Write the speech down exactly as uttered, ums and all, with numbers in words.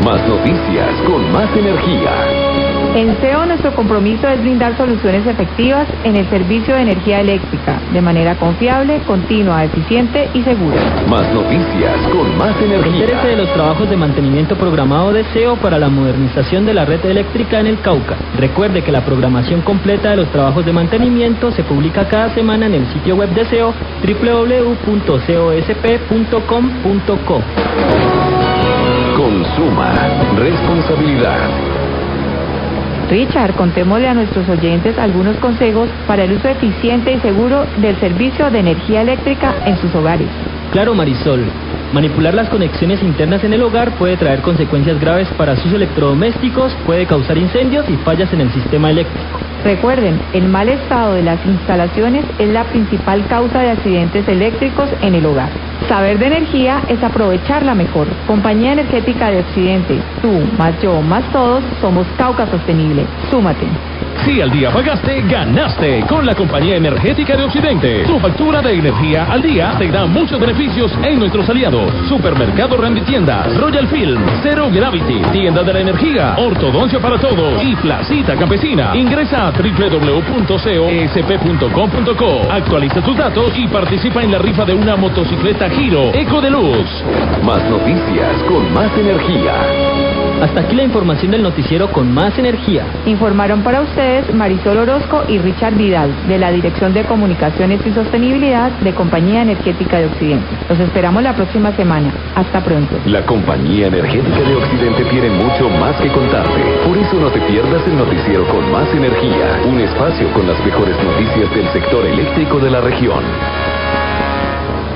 Más noticias con más energía. En C E O nuestro compromiso es brindar soluciones efectivas en el servicio de energía eléctrica, de manera confiable, continua, eficiente y segura. Más noticias con más energía. Entérese de los trabajos de mantenimiento programado de C E O para la modernización de la red eléctrica en el Cauca. Recuerde que la programación completa de los trabajos de mantenimiento se publica cada semana en el sitio web de C E O doble u doble u doble u punto cosp punto com punto co. Consuma responsabilidad. Richard, contémosle a nuestros oyentes algunos consejos para el uso eficiente y seguro del servicio de energía eléctrica en sus hogares. Claro, Marisol. Manipular las conexiones internas en el hogar puede traer consecuencias graves para sus electrodomésticos, puede causar incendios y fallas en el sistema eléctrico. Recuerden, el mal estado de las instalaciones es la principal causa de accidentes eléctricos en el hogar. Saber de energía es aprovecharla mejor. Compañía Energética de Occidente. Tú, más yo, más todos, somos Cauca Sostenible. Súmate. Si al día pagaste, ganaste con la Compañía Energética de Occidente. Tu factura de energía al día te da muchos beneficios en nuestros aliados. Supermercado Randy Tiendas, Royal Film, Zero Gravity, Tienda de la Energía, Ortodoncia para Todos y Placita Campesina. Ingresa a doble u doble u doble u punto cosp punto com punto co. Actualiza tus datos y participa en la rifa de una motocicleta Giro Eco de Luz. Más noticias con más energía. Hasta aquí la información del noticiero con más energía. Informaron para ustedes Marisol Orozco y Richard Vidal, de la Dirección de Comunicaciones y Sostenibilidad de Compañía Energética de Occidente. Los esperamos la próxima semana. Hasta pronto. La Compañía Energética de Occidente tiene mucho más que contarte. Por eso no te pierdas el noticiero con más energía. Un espacio con las mejores noticias del sector eléctrico de la región.